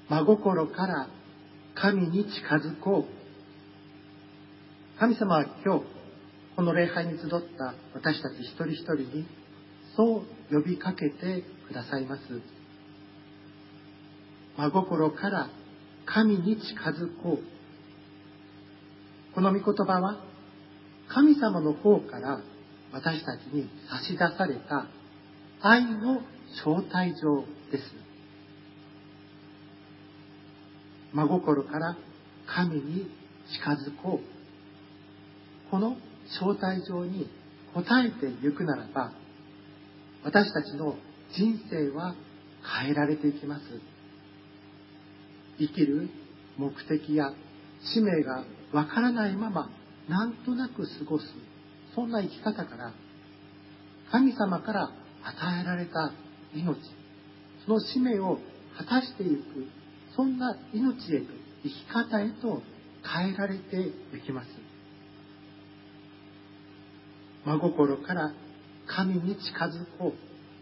真心から神に近づこう。神様は今日、この礼拝に集った私たち一人一人に、そう呼びかけてくださいます。真心から神に近づこう。この御言葉は、神様の方から私たちに差し出された愛の招待状です。真心から神に近づこう。この招待状に応えてゆくならば、私たちの人生は変えられていきます。生きる目的や使命がわからないまま、なんとなく過ごす、そんな生き方から、神様から与えられた命、その使命を果たしていく、そんな命へと、生き方へと変えられていきます。真心から神に近づこう。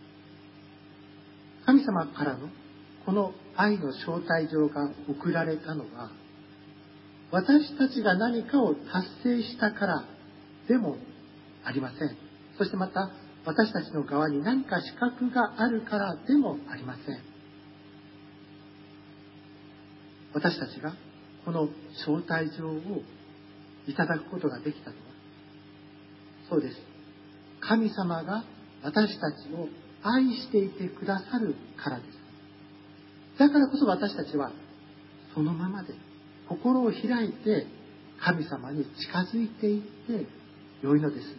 神様からのこの愛の招待状が送られたのは、私たちが何かを達成したからでもありません。そしてまた、私たちの側に何か資格があるからでもありません。私たちがこの招待状をいただくことができたのは、そうです。神様が私たちを愛していてくださるからです。だからこそ私たちはそのままで心を開いて神様に近づいていって良いのです。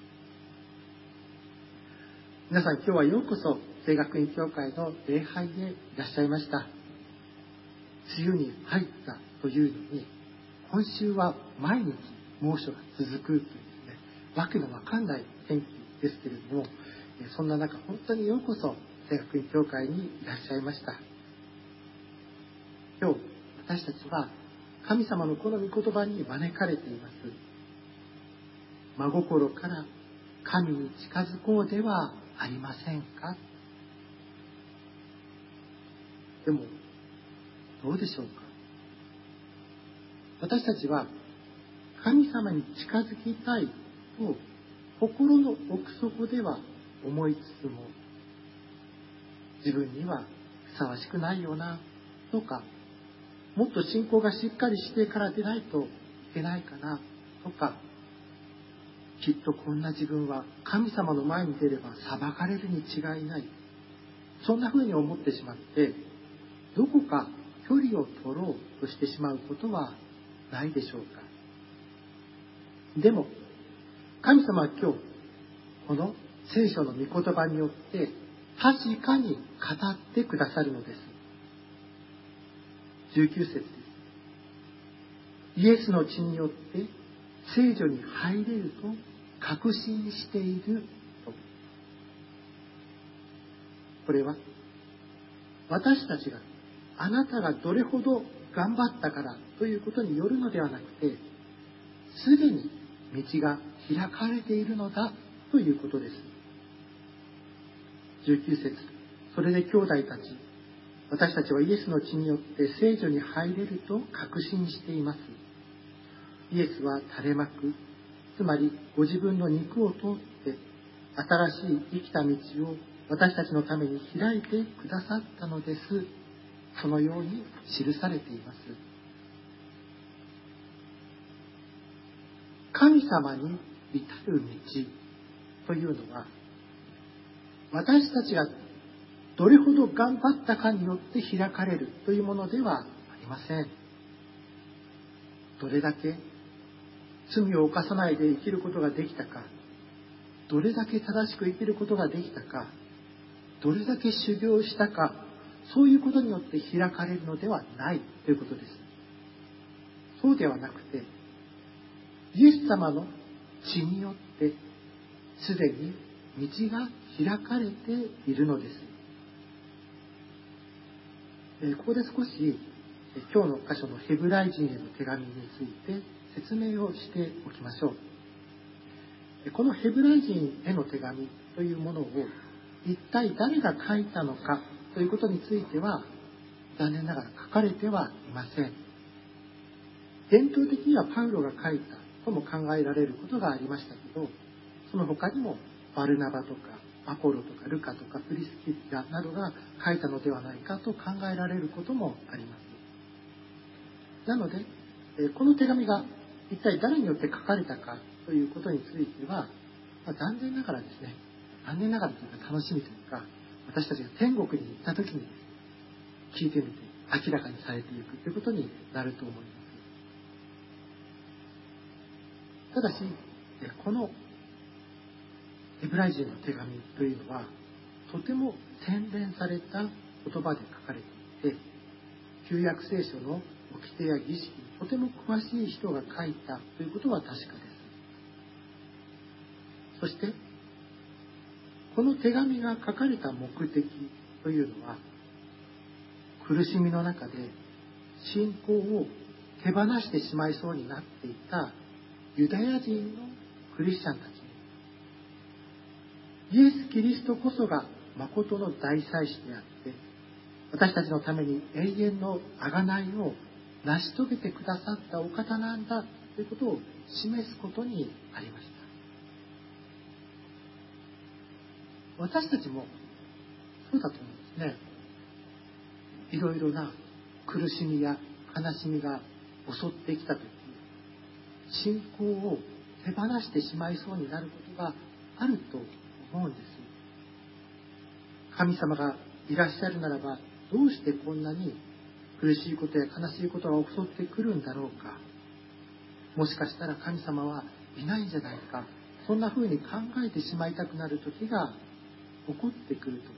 皆さん、今日はようこそ聖学院教会の礼拝へいらっしゃいました。梅雨に入ったというのに、今週は毎日猛暑が続くというですね、わけのわかんない天気ですけれども、そんな中、本当にようこそ聖学院教会にいらっしゃいました。今日、私たちは神様のこの御言葉に招かれています。真心から神に近づこうではありませんか。でも、どうでしょうか。私たちは神様に近づきたいと心の奥底では思いつつも、自分にはふさわしくないよなとか、もっと信仰がしっかりしてからでないといけないかなとか、きっとこんな自分は神様の前に出れば裁かれるに違いない、そんな風に思ってしまって、どこか距離を取ろうとしてしまうことはないでしょうか。でも神様は今日この聖書の御言葉によって確かに語ってくださるのです。19節です。イエスの血によって聖女に入れると確信していると。これは私たちがあなたがどれほど頑張ったからということによるのではなくて、すでに道が開かれているのだということです。19節。それで兄弟たち、私たちはイエスの血によって聖女に入れると確信しています。イエスは垂れ幕、つまりご自分の肉を通って新しい生きた道を私たちのために開いてくださったのです。そのように記されています。神様に至る道というのは、私たちがどれほど頑張ったかによって開かれるというものではありません。どれだけ罪を犯さないで生きることができたか、どれだけ正しく生きることができたか、どれだけ修行したか、そういうことによって開かれるのではないということです。そうではなくて、イエス様の血によってすでに道が開かれているのです。ここで少し今日の箇所のヘブライ人への手紙について説明をしておきましょう。このヘブライ人への手紙というものを一体誰が書いたのかということについては、 残念ながら書かれてはいません。伝統的にはパウロが書いたとも考えられることがありましたけど、その他にもバルナバとかアポロとかルカとかプリスキッラなどが書いたのではないかと考えられることもあります。なので、この手紙が一体誰によって書かれたかということについては、残念ながらですね、残念ながらというか楽しみというか、私たちが天国に行った時に聞いてみて明らかにされていくということになると思います。ただし、このヘブライ人の手紙というのは、とても洗練された言葉で書かれていて、旧約聖書の掟や儀式にとても詳しい人が書いたということは確かです。そして、この手紙が書かれた目的というのは、苦しみの中で信仰を手放してしまいそうになっていたユダヤ人のクリスチャンたちに、イエス・キリストこそが誠の大祭司であって、私たちのために永遠の贖いを成し遂げてくださったお方なんだということを示すことにありました。私たちもそうだと思うんですね。いろいろな苦しみや悲しみが襲ってきたとき、信仰を手放してしまいそうになることがあると思うんです。神様がいらっしゃるならば、どうしてこんなに苦しいことや悲しいことが襲ってくるんだろうか。もしかしたら神様はいないんじゃないか。そんな風に考えてしまいたくなる時が起こってくると思います。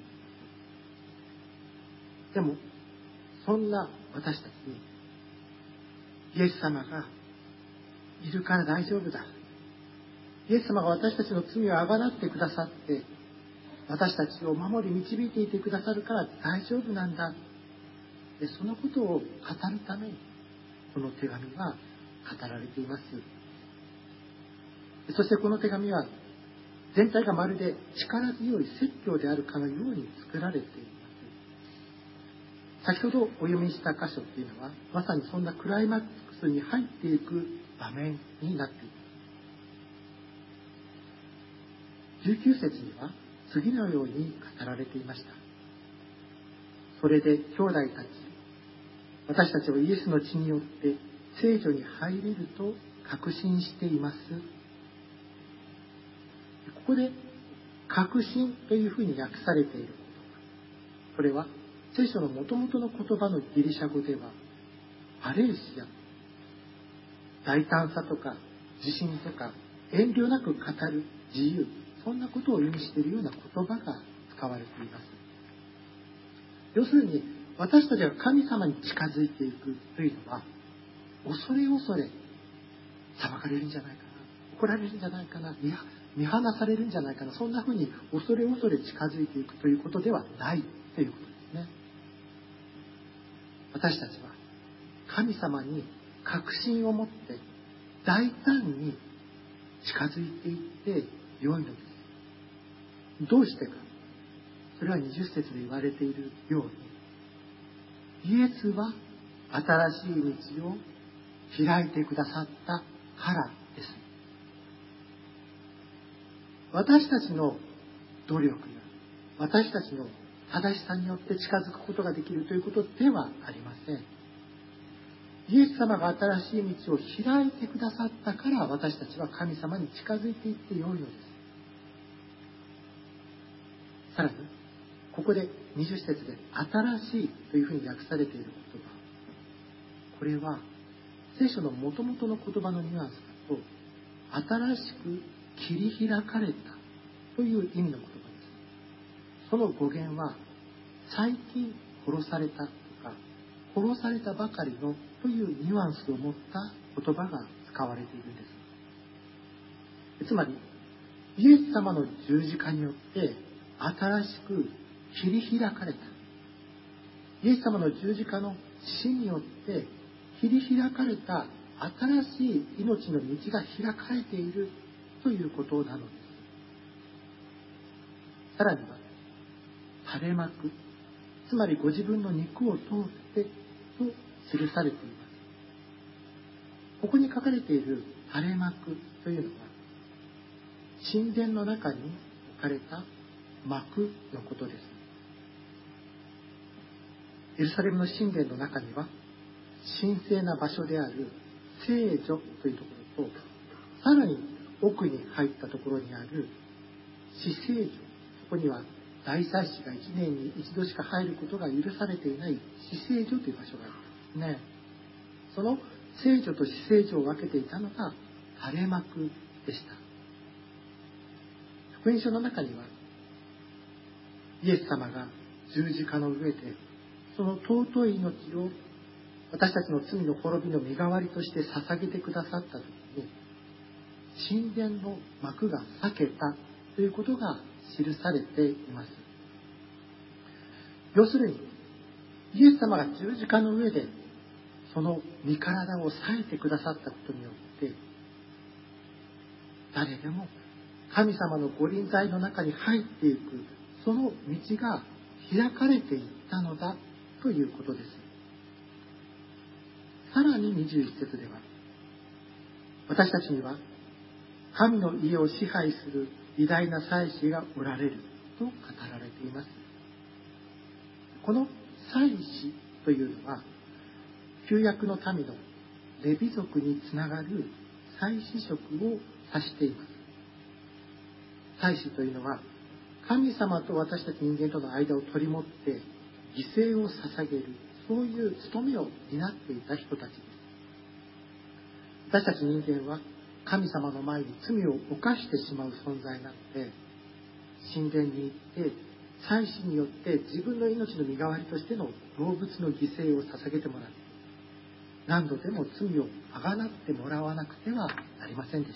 でも、そんな私たちに、イエス様がいるから大丈夫だ。イエス様が私たちの罪をあがなってくださって、私たちを守り導いていてくださるから大丈夫なんだ。で、そのことを語るために、この手紙は語られています。そしてこの手紙は、全体がまるで力強い説教であるかのように作られています。先ほどお読みした箇所っていうのは、まさにそんなクライマックスに入っていく場面になっています。19節には次のように語られていました。それで兄弟たち、私たちはイエスの血によって聖女に入れると確信しています。ここで確信というふうに訳されている言葉、これは聖書の元々の言葉のギリシャ語ではパレーシア、大胆さとか自信とか遠慮なく語る自由、そんなことを意味しているような言葉が使われています。要するに、私たちが神様に近づいていくというのは、恐れ恐れ裁かれるんじゃないかな、怒られるんじゃないかな、見放されるんじゃないかな、そんなふうに恐れ恐れ近づいていくということではないということですね。私たちは神様に確信を持って大胆に近づいていって良いのです。どうしてか。それは20節で言われているように、イエスは新しい道を開いてくださったからです。私たちの努力や私たちの正しさによって近づくことができるということではありません。イエス様が新しい道を開いてくださったから私たちは神様に近づいていって良いのです。さらに、ここで20節で新しいというふうに訳されている言葉。これは聖書の元々の言葉のニュアンスだと、新しく切り開かれたという意味の言葉です。その語源は、最近殺されたとか、殺されたばかりのというニュアンスを持った言葉が使われているんです。つまり、イエス様の十字架によって新しく切り開かれた。イエス様の十字架の死によって切り開かれた新しい命の道が開かれているということなのです。さらには、垂れ幕、 つまりご自分の肉を通ってと記されています。ここに書かれている垂れ幕というのは、神殿の中に置かれた幕のことです。エルサレムの神殿の中には、神聖な場所である聖所というところと、さらに奥に入ったところにある至聖所、そこには大祭司が1年に一度しか入ることが許されていない至聖所という場所があるんですね。その聖所と至聖所を分けていたのが垂れ幕でした。福音書の中には、イエス様が十字架の上でその尊い命を私たちの罪の滅びの身代わりとして捧げてくださったときに、神殿の幕が裂けたということが記されています。要するに、イエス様が十字架の上でその身体を裂いてくださったことによって、誰でも神様の御臨在の中に入っていくその道が開かれていったのだということです。さらに21節では、私たちには神の家を支配する偉大な祭司がおられると語られています。この祭司というのは、旧約の民のレビ族につながる祭司職を指しています。祭司というのは、神様と私たち人間との間を取り持って犠牲を捧げる、そういう務めを担っていた人たちです。私たち人間は神様の前に罪を犯してしまう存在なので、神殿に行って祭司によって自分の命の身代わりとしての動物の犠牲を捧げてもらう、何度でも罪をあがなってもらわなくてはなりませんでした。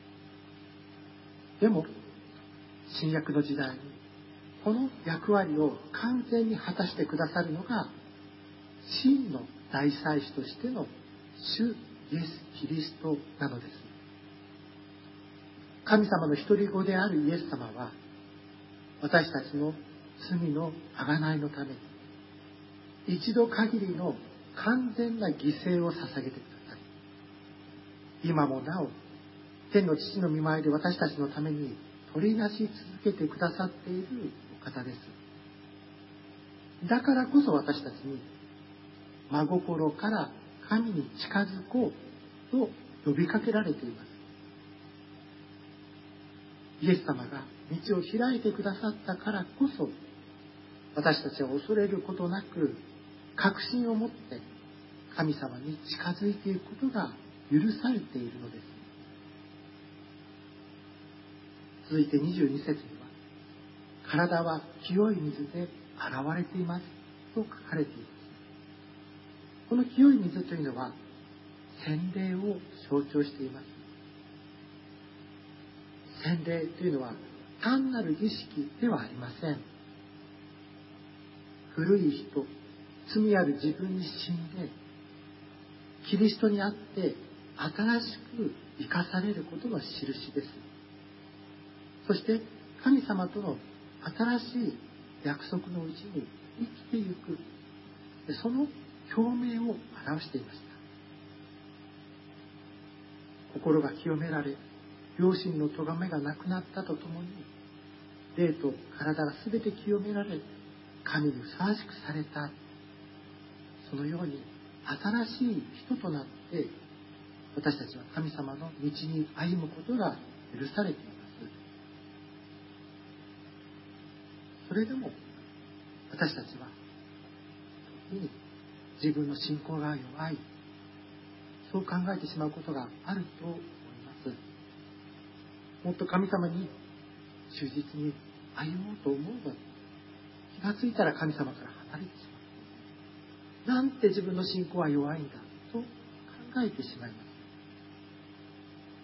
でも新約の時代にこの役割を完全に果たしてくださるのが真の大祭司としての主イエス・キリストなのです。神様の一人子であるイエス様は、私たちの罪の贖いのために一度限りの完全な犠牲を捧げてください、今もなお天の父の御前で私たちのために取りなし続けてくださっているお方です。だからこそ私たちに真心から神に近づこうと呼びかけられています。イエス様が道を開いてくださったからこそ、私たちは恐れることなく確信を持って神様に近づいていくことが許されているのです。続いて22節には、体は清い水で洗われていますと書かれています。この清い水というのは洗礼を象徴しています。洗礼というのは単なる儀式ではありません。古い人、罪ある自分に死んでキリストにあって新しく生かされることの印です。そして神様との新しい約束のうちに生きていく、その表明を表していました。心が清められ、良心の咎めがなくなったとともに、霊と体がすべて清められ、神にふさわしくされた。そのように新しい人となって、私たちは神様の道に歩むことが許されています。それでも私たちは時に自分の信仰が弱い、そう考えてしまうことがあると思います。もっと神様に忠実に歩もうと思うのに、気がついたら神様から離れてしまう。なんて自分の信仰は弱いんだと考えてしまいます。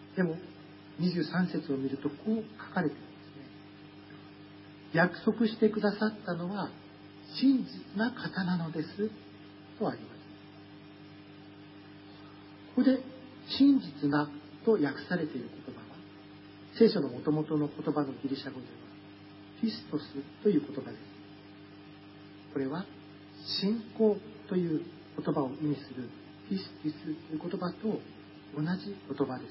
でも23節を見るとこう書かれていますね。約束してくださったのは真実な方なのですとあります。ここで真実なと訳されている言葉は、聖書の元々の言葉のギリシャ語ではピストスという言葉です。 これは信仰という言葉を意味するピスティスという言葉と同じ言葉です。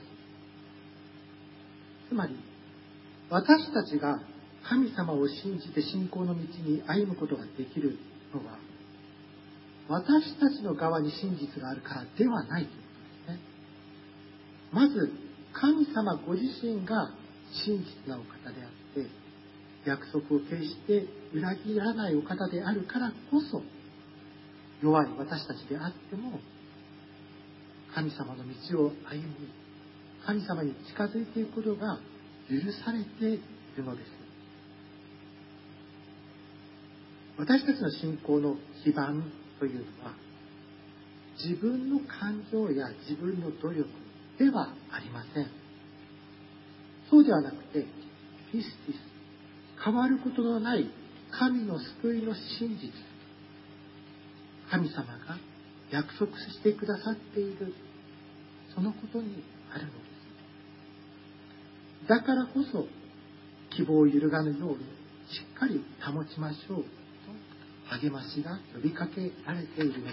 つまり私たちが神様を信じて信仰の道に歩むことができるのは、私たちの側に真実があるからではないということですね。まず神様ご自身が真実なお方であって、約束を決して裏切らないお方であるからこそ、弱い私たちであっても神様の道を歩み、神様に近づいていくことが許されているのです。私たちの信仰の基盤というのは、自分の感情や自分の努力ではありません。そうではなくて、ピスティス、変わることのない神の救いの真実、神様が約束してくださっている、そのことにあるのです。だからこそ、希望を揺るがぬようにしっかり保ちましょうと励ましが呼びかけられているのです。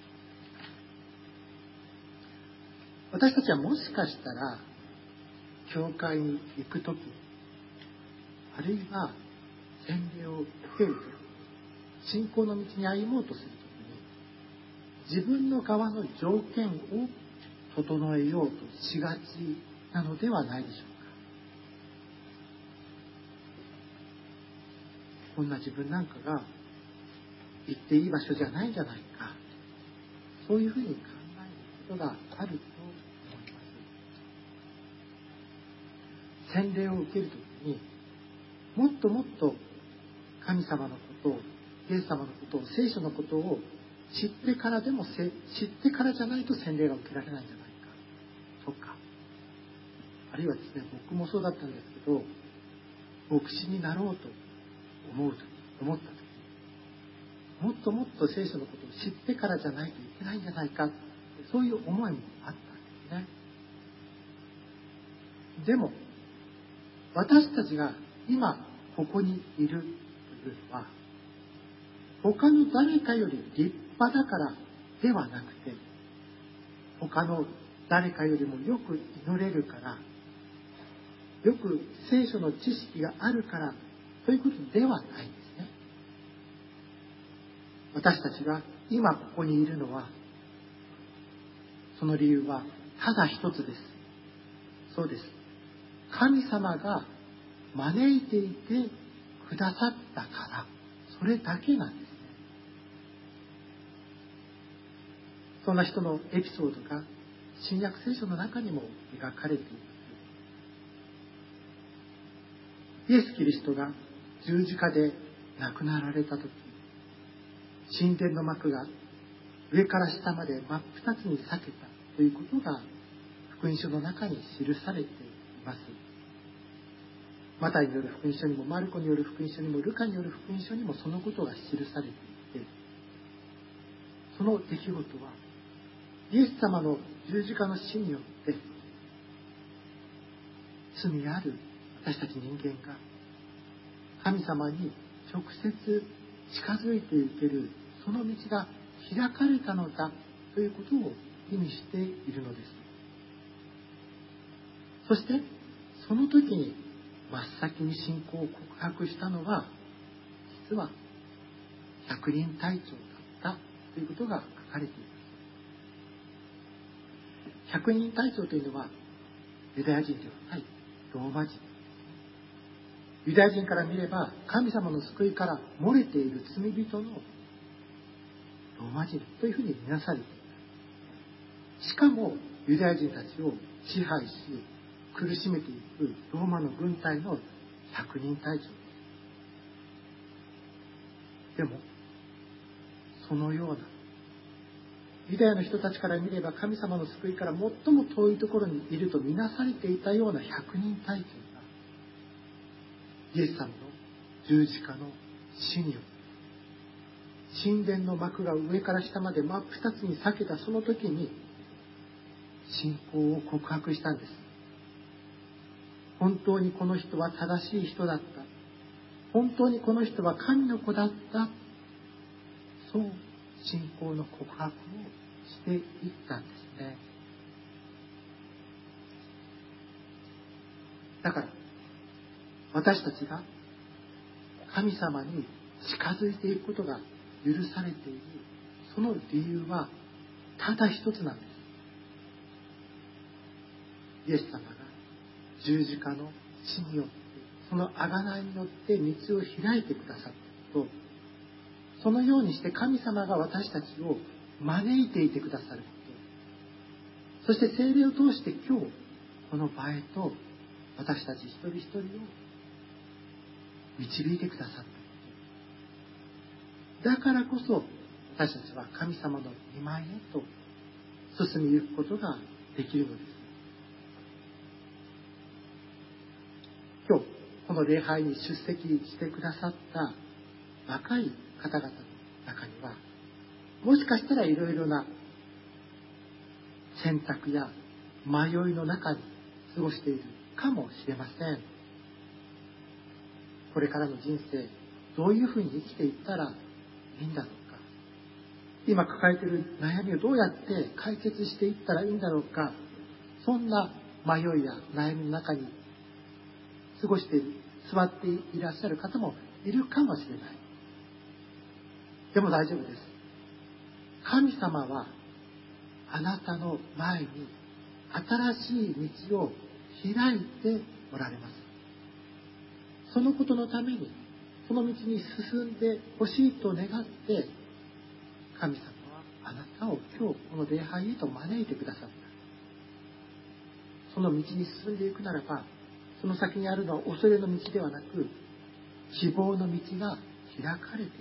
私たちはもしかしたら教会に行くとき、あるいは洗礼を受けるとき、信仰の道に歩もうとするときに、自分の側の条件を整えようとしがちなのではないでしょうか。こんな自分なんかが行っていい場所じゃないんじゃないか、そういうふうに考えることがあると思います。洗礼を受けるときに、もっともっと神様のことを、イエス様のことを、聖書のことを知ってからでも、知ってからじゃないと洗礼が受けられないんじゃないかとか、あるいはですね、僕もそうだったんですけど、牧師になろうと思ったとき、もっともっと聖書のことを知ってからじゃないといけないんじゃないか、そういう思いもあったんですね。でも私たちが今ここにいるというのは、他の誰かより立派だからではなくて、他の誰かよりもよく祈れるから、よく聖書の知識があるからということではないんですね。私たちが今ここにいるのは、その理由はただ一つです。そうです。神様が招いていてくださったから、それだけなんですね。そんな人のエピソードが新約聖書の中にも描かれています。イエス・キリストが十字架で亡くなられたとき、神殿の幕が上から下まで真っ二つに裂けたということが福音書の中に記されています。マタイによる福音書にも、マルコによる福音書にも、ルカによる福音書にもそのことが記されていて、その出来事はイエス様の十字架の死によって罪ある私たち人間が神様に直接近づいていける、その道が開かれたのだということを意味しているのです。そしてその時に真っ先に信仰を告白したのは、実は百人隊長だったということが書かれています。百人隊長というのはユダヤ人ではないローマ人。ユダヤ人から見れば神様の救いから漏れている罪人のローマ人というふうに見なされています。しかもユダヤ人たちを支配し苦しめていくローマの軍隊の百人隊長です。でもそのようなユダヤの人たちから見れば神様の救いから最も遠いところにいると見なされていたような百人隊長がイエス様の十字架の死によって神殿の幕が上から下まで真っ二つに裂けたその時に信仰を告白したんです。本当にこの人は正しい人だった。本当にこの人は神の子だった。 そう信仰の告白をしていったんですね。だから私たちが神様に近づいていくことが許されているその理由はただ一つなんです。イエス様が十字架の死によってその贖いによって道を開いてくださったこと、そのようにして神様が私たちを招いていてくださること、そして聖霊を通して今日この場へと私たち一人一人を導いてくださったこと、だからこそ私たちは神様の御前へと進みゆくことができるのです。今日この礼拝に出席してくださった若い方々の中には、もしかしたらいろいろな選択や迷いの中に過ごしているかもしれません。これからの人生どういうふうに生きていったらいいんだろうか、今抱えている悩みをどうやって解決していったらいいんだろうか、そんな迷いや悩みの中に過ごしている、座っていらっしゃる方もいるかもしれない。でも大丈夫です。神様はあなたの前に新しい道を開いておられます。そのことのためにその道に進んでほしいと願って神様はあなたを今日この礼拝へと招いてくださった。その道に進んでいくならば、その先にあるのは恐れの道ではなく希望の道が開かれています。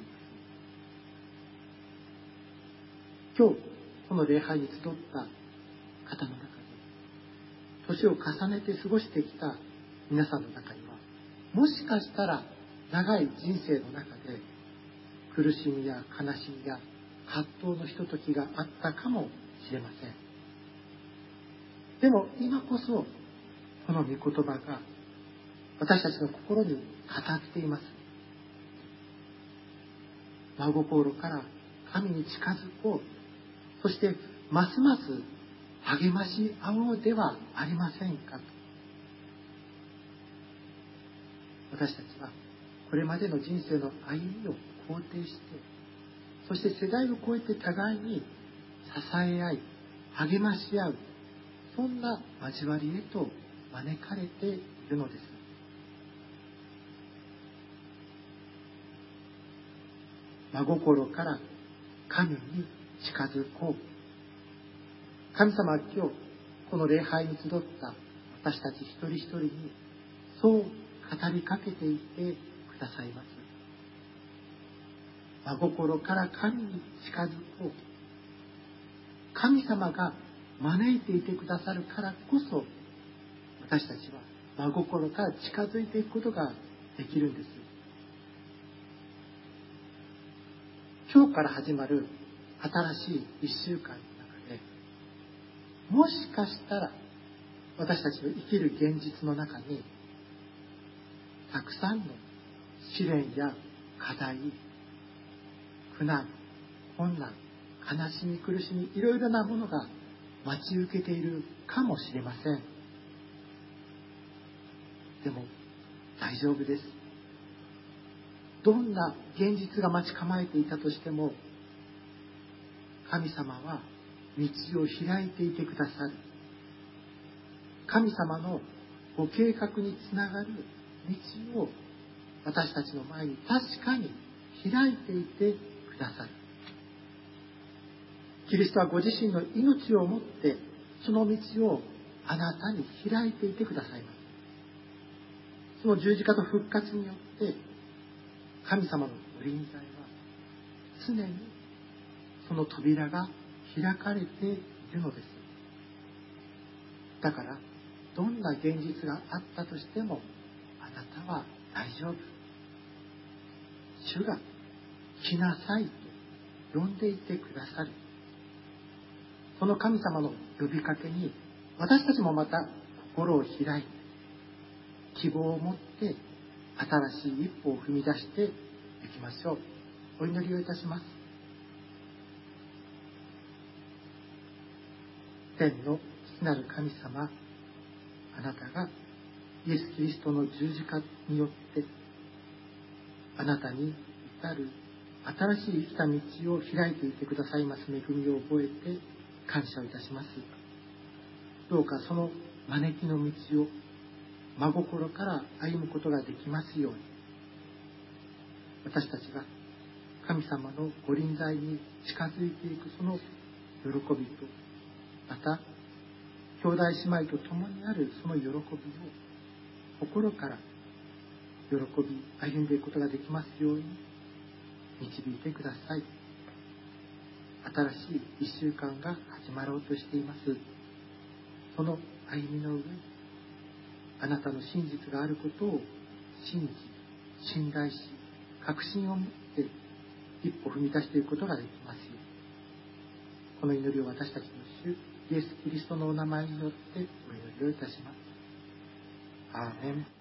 今日この礼拝に集った方の中で年を重ねて過ごしてきた皆さんの中には、もしかしたら長い人生の中で苦しみや悲しみや葛藤のひとときがあったかもしれません。でも今こそこの御言葉が私たちの心に語っています。真心から神に近づこう、そしてますます励まし合おうではありませんかと。私たちはこれまでの人生の歩みを肯定して、そして世代を超えて互いに支え合い励まし合う、そんな交わりへと招かれているのです。真心から神に近づこう。神様は今日この礼拝に集った私たち一人一人にそう語りかけていてくださいます。真心から神に近づこう。神様が招いていてくださるからこそ、私たちは真心から近づいていくことができるんです。今日から始まる新しい一週間の中で、もしかしたら私たちの生きる現実の中にたくさんの試練や課題、苦難、困難、悲しみ、苦しみ、いろいろなものが待ち受けているかもしれません。でも大丈夫です。どんな現実が待ち構えていたとしても、神様は道を開いていてくださる。神様のご計画につながる道を私たちの前に確かに開いていてくださる。キリストはご自身の命をもってその道をあなたに開いていてくださいます。その十字架と復活によって神様のご臨在は常にその扉が開かれているのです。だからどんな現実があったとしてもあなたは大丈夫。主が来なさいと呼んでいてくださる。その神様の呼びかけに私たちもまた心を開いて希望を持って新しい一歩を踏み出していきましょう。お祈りをいたします。 天の父なる神様、あなたがイエス・キリストの十字架によってあなたに至る新しい生きた道を開いていてくださいます恵みを覚えて感謝をいたします。どうかその招きの道を真心から歩むことができますように、私たちが神様のご臨在に近づいていくその喜びと、また兄弟姉妹と共にあるその喜びを心から喜び歩んでいくことができますように導いてください。新しい1週間が始まろうとしています。その歩みの上にあなたの真実があることを信じ、信頼し、確信を持って一歩踏み出していくことができますように、この祈りを私たちの主イエス・キリストのお名前によってお祈りをいたします。アーメン。